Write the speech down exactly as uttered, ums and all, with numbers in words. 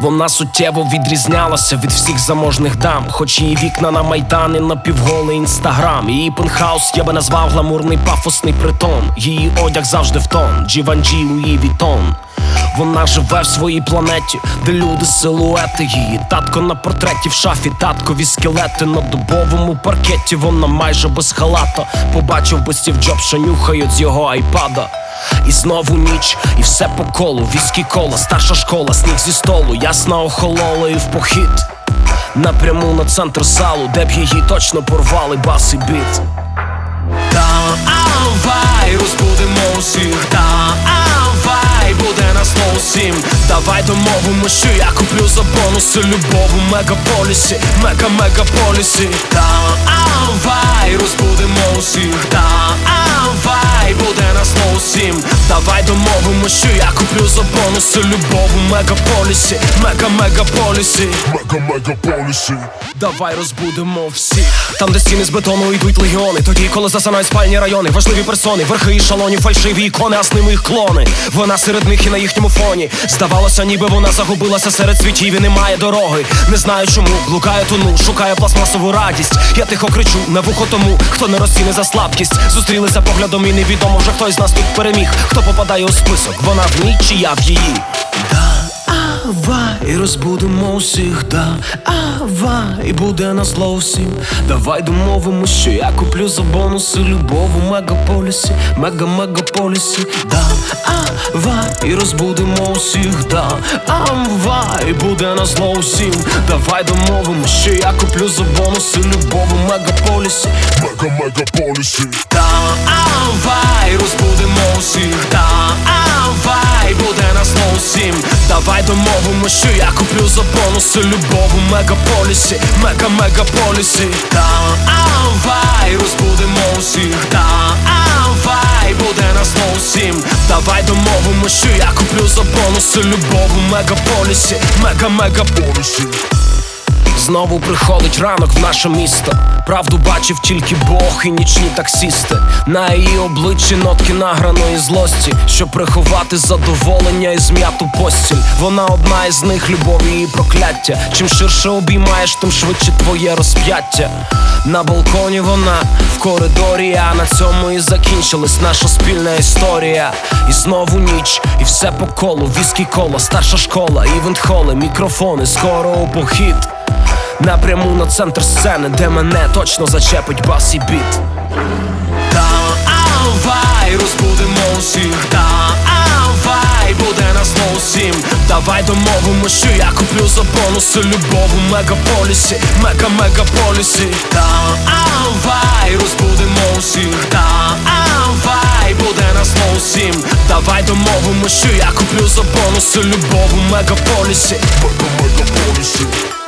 Вона суттєво відрізнялася від всіх заможних дам, хоч її вікна на Майдані, напівголий інстаграм. Її пентхаус я би назвав гламурний пафосний притон. Її одяг завжди в тон, Givenchy, Louis Vuitton. Вона живе в своїй планеті, де люди силуети. Її татко на портреті в шафі, таткові скелети. На дубовому паркеті вона майже без халата. Побачив би Стів Джобс, що нюхають з його айпада. І знову ніч, і все по колу. Віскі кола, старша школа, сніг зі столу. Ясна охолола і в похід напряму на центр залу, де б її точно порвали бас і біт. Давай розбудемо усіх, давай буде нас знову сім. Давай домовимо, що я куплю за бонуси любов у мегаполісі, мега-мегаполісі. Давай розбудемо усіх, давай буде нас знову сім. Давай домовимо, що я куплю за бонуси любов у мегаполісі, мега-мегаполісі, мега-мегаполісі. Давай розбудемо всіх. Там, де стіни з бетону йдуть легіони, тоді, коли засинають спальні райони. Важливі персони, верхи і шалоні, фальшиві ікони, а з ними їх клони. Вона серед них і на їхньому фоні. Здавалося, ніби вона загубилася серед світів і немає дороги. Не знаю чому, блукаю тону, шукаю пластмасову радість. Я тихо кричу на вухо тому, хто не розцінить за слабкість. Зустрілися поглядом і невідомо вже хто із нас тут переміг. Хто попадає у список, вона в ній чи я в її. Давай розбудемо усіх, давай буде нас зло усім. Давай домовимо, що я куплю за бонуси любов у мегаполісі, мега-мегаполісі. Давай розбудемо усіх, давай буде нас зло усім. Давай домовимо, що я куплю за бонуси любов у мегаполісі, мега-мегаполісі. Давай розбудемо усіх, давай буде нас зло усім. Давай домовимо, що я куплю за бонуси любов у мегаполісі, мега-мегаполісі. Давай розбудемо усіх, давай буде нас знову сім. Давай домовимо, що я куплю за бонуси любов у мегаполісі, мега-мегаполісі. Знову приходить ранок в наше місто. Правду бачив тільки Бог і нічні таксісти. На її обличчі нотки награної злості, щоб приховати задоволення і зм'яту постіль. Вона одна із них, любов і прокляття. Чим ширше обіймаєш, тим швидше твоє розп'яття. На балконі вона, в коридорі, а на цьому і закінчилась наша спільна історія. І знову ніч, і все по колу. Віскі кола, старша школа, івент-холи, мікрофони, скоро у похід напряму на центр сцени, де мене точно зачепить бас і біт. Давай розбудемо усіх, давай буде нас знову сім. Давай домовимо, що я куплю за бонуси любов у мегаполісі, мега-мегаполісі. Давай розбудемо усіх, давай буде нас знову сім. Давай домовимо, що я куплю за бонуси любов у мегаполісі, мега-мегаполісі.